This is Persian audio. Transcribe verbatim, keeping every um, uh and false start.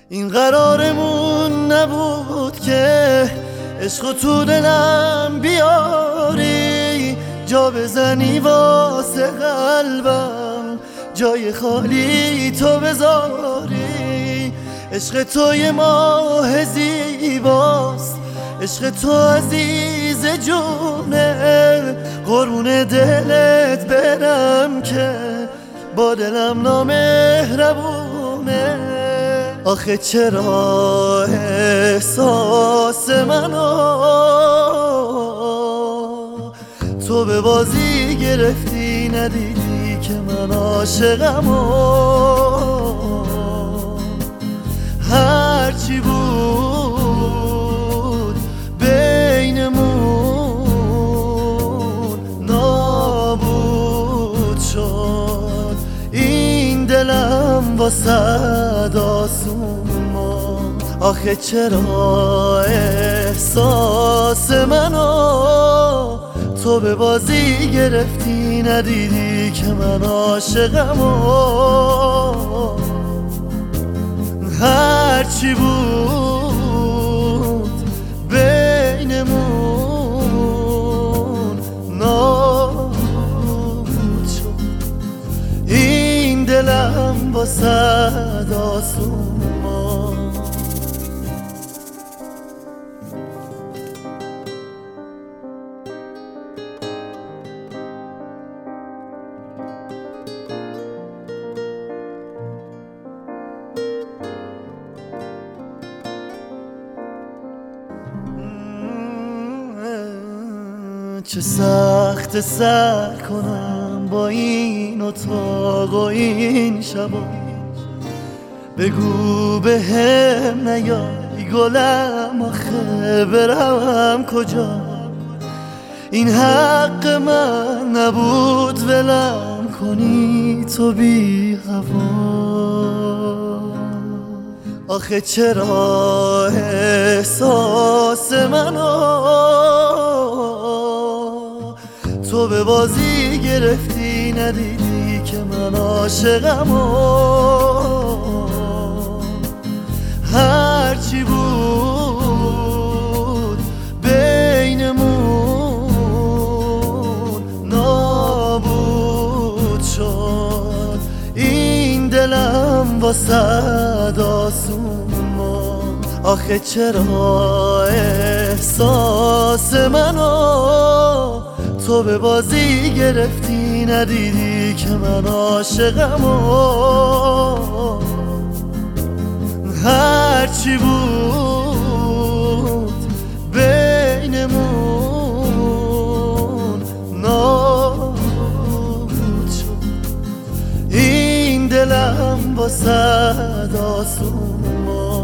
این قرارمون نبود که عشق تو دلم بیاری، جا بزنی واسه قلبم، جای خالی تو بذاری. عشق تو یه ماه زیباست، عشق تو عزیز جونه، قربون دلت برم که با دلم نامهربونه. آخه چرا احساس منو تو به بازی گرفتی، ندیدی که من عاشقم و هرچی بود بینمون نابود شد. این دلم واسه آسون ماند. آخه چرا احساس منو تو به بازی گرفتی، ندیدی که من عاشقم و هرچی بود بینمون نابود شد. این دلم واسه آسون ماند. چه سخت سر کنم با این اتاق و این شبا، بگو به هم نیای گلم، آخه برم کجا؟ این حق من نبود ولم کنی تو بی هوا. آخه چرا احساس منو تو به بازی گرفتی، ندیدی که من عاشقم و هرچی بود بینمون نابود شد. این دلم واسه آسون ماند. آخه چرا احساس منو تو به بازی گرفتی، ندیدی که من عاشقم و هرچی بود بینمون نابود شد. این دلم واسه آسون ماند.